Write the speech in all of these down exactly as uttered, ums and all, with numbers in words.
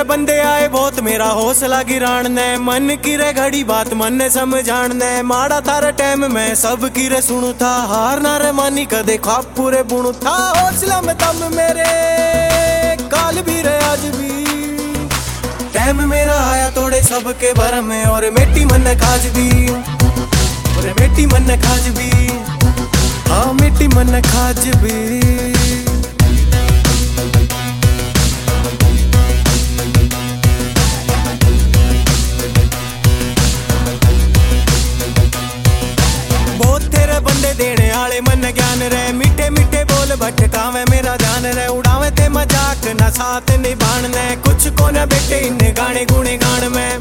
बंदे आए बहुत मेरा हौसला गिराण ने, मन की रे घड़ी बात मन ने समझाण ने। माड़ा थारे टाइम में सब की रे सुनू था, हार ना रे मानी कदे ख्वाब पूरे बुणू था। हौसला में तम मेरे काल भी रे आज भी, टाइम मेरा आया तोड़े सबके भर में। और मेटी मन खाज भी, और मेटी मन खाज भी, हाँ मेटी मन खाज भी। बहुत तेरे बंदे देने आले मन ज्ञान रे, मीठे मीठे बोल भटकावे मेरा ध्यान रे। उड़ावे ते मजाक ना साथ निभाण ने, कुछ को न बेटे इन गाने गुणे गान में।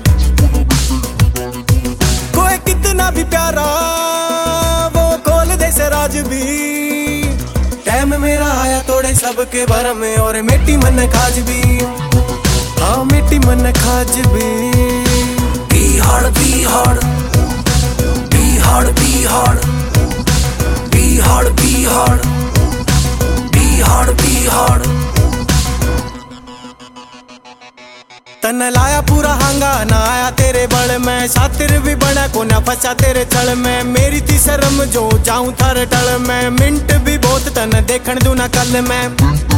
कोई कितना भी प्यारा वो खोल दे से राज भी, टाइम मेरा आया तोड़े सबके भर में। और मिट्टी मन खाज भी, हाँ मिट्टी मन खाज भी। Be hard, be hard, be hard, be hard, be hard, be hard, be hard, be hard। तन लाया पूरा हांगा ना आया तेरे बड़ में, सातिर भी बना को ना फंसा तेरे चल में। मेरी थी शर्म जो जाऊं थारे टल में, मिनट भी बहुत तन देखण दू ना कल में।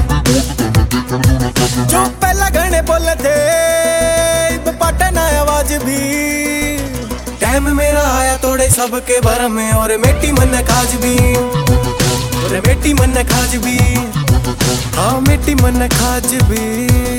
जो पहला घने बोले थे पटना आवाज भी, टाइम मेरा आया तोड़े सबके भर में। और मेटी मन खाज भी, और मेटी मन खाज भी, हाँ मेटी मन खाज भी।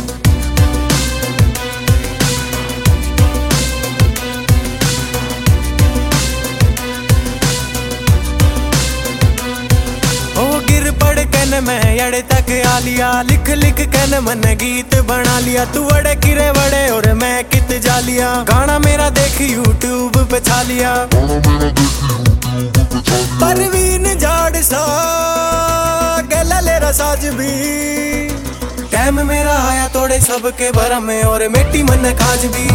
मैं अड़े तक आ लिया, लिख लिख कन मन गीत बना लिया। तू अड़े किरे वड़े और मैं कित जा लिया, गाना मेरा देख यूट्यूब पे छा लिया। परवीन झाड़ सा गला ले रसाज भी, टाइम मेरा आया तोड़े सबके भर में। और मेटी मन खाज भी,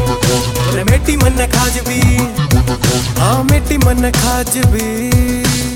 और मेटी मन खाज भी, हाँ मेटी मन खाज भी।